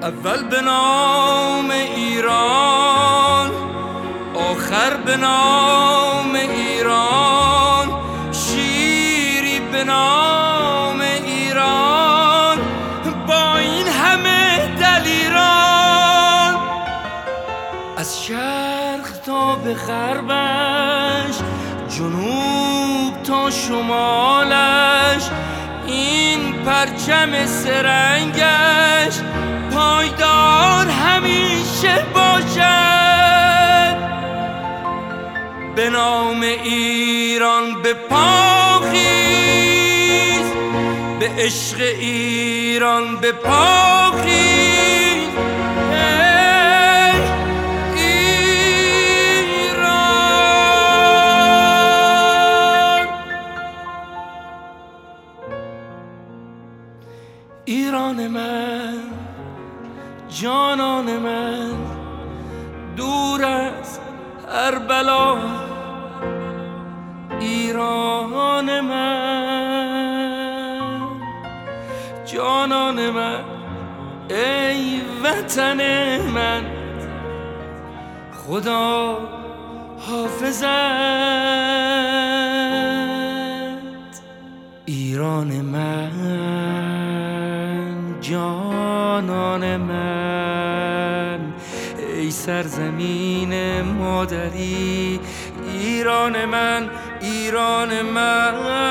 اول به نام ایران، آخر به نام ایران، شیری به نام ایران، با این همه دلیران. از شرق تا به غربش، جنوب تا شمالش، این پرچم سرنگش پایدار همیشه باشد. به نام ایران به پا خیز، به عشق ایران به پا خیز. ایران من، جانان من، دور از هر بلا. ایران من، جانان من، ای وطن من، خدا حافظت. ایران من، جانان من، ای سرزمین مادری. ایران من، ایران من.